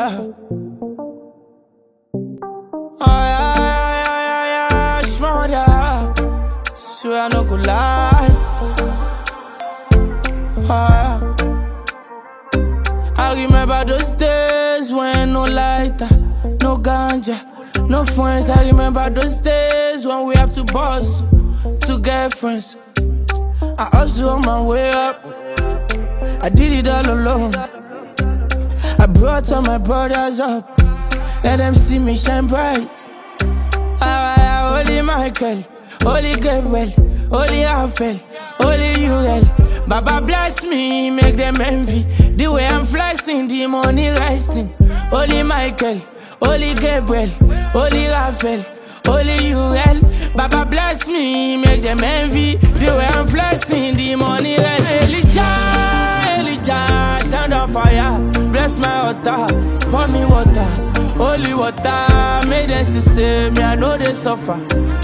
yeah, shmother. Swear I no go lie. Yeah. I remember those days when no lighter, no ganja, no friends. I remember those days when we have to boss to get friends. I hustle on my way up. I did it all alone. I brought all my brothers up. Let them see me shine bright. Holy Michael, Holy Gabriel, Holy Raphael, Holy Uriel. Baba bless me, make them envy. The way I'm flexing, the money resting. Holy Michael, Holy Gabriel, Holy Raphael, Holy Uriel. Baba bless me, make them envy. The way I'm flexing, the money resting. Elijah, stand on fire. Bless my altar, pour me water. Holy water, make them see me, I know they suffer.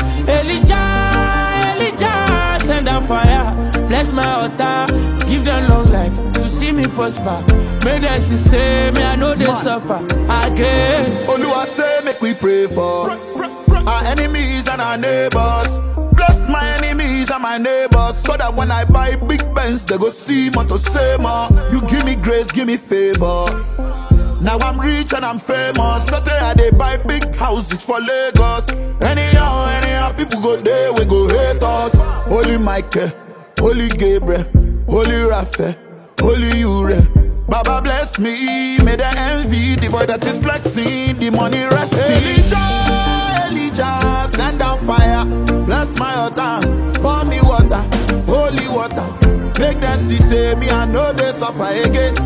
Elijah, send down fire. Bless my altar, give them long life to see me prosper. Make them see me, I know they suffer. Again. Oluwa say make we pray for our enemies and our neighbors. Bless my enemies and my neighbors, so that when I buy big Benz, they go see more to say more. You give me grace, give me favor. Now I'm rich and I'm famous, so they buy big houses for Lagos. Anyhow, people go there, we go hate us. Holy Michael, Holy Gabriel, Holy Raphael, Holy Uriel. Baba bless me, may they envy the boy that is flexing, the money resting. Elijah, send down fire, bless my altar, pour me water, holy water. Make them see, say me, I know they suffer again.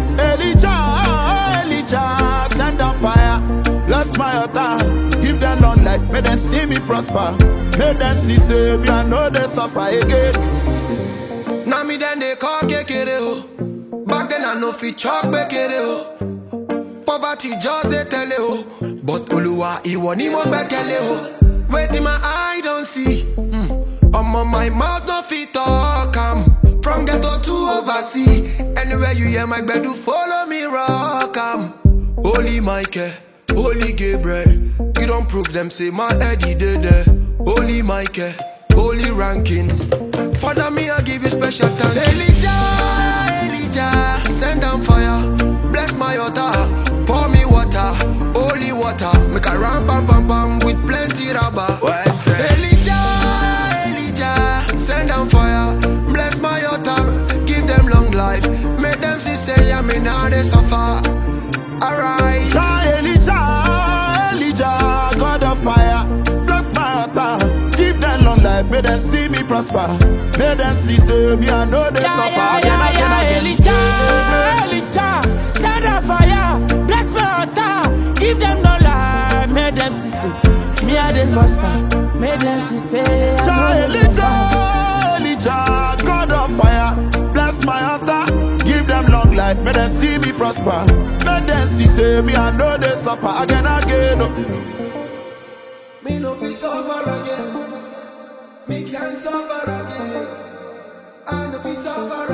Elijah, send down fire, bless my altar, give them long life, make them see me prosper. Make them see, say me, I know they suffer again. Now me then they call kekere ho. Back then I know fi chop bekere ho. Poverty just they tell ho. But Oluwa iwo ni mo bekele ho. Wait till my eye don't see. On my mouth no fit talk. From ghetto to overseas. Anywhere you hear my bed, do follow me rock. Holy Michael, Holy Gabriel. You don't prove them, say my Eddie did there. Holy Michael, Holy ranking. Father me, I give you special thanks. Elijah, send down fire. Bless my altar, pour me water, holy water. Make a ram pam pam pam with plenty rubber. Elijah, send down fire. Bless my altar, give them long life. Make them see say yeah, me now they suffer. Alright. Elijah, God of fire. Bless my altar, give them long life. May them see me prosper. May them see say me, I know they suffer. Again. Elijah, send down fire. Bless my altar, give them long life. May them see say me, I they prosper. May them see say I know they suffer. Elijah, God of fire, bless my altar, give them long life, may them see me prosper. May them see say me, I know they suffer again. Me no fi suffer again. Me can't suffer again. I no fi suffer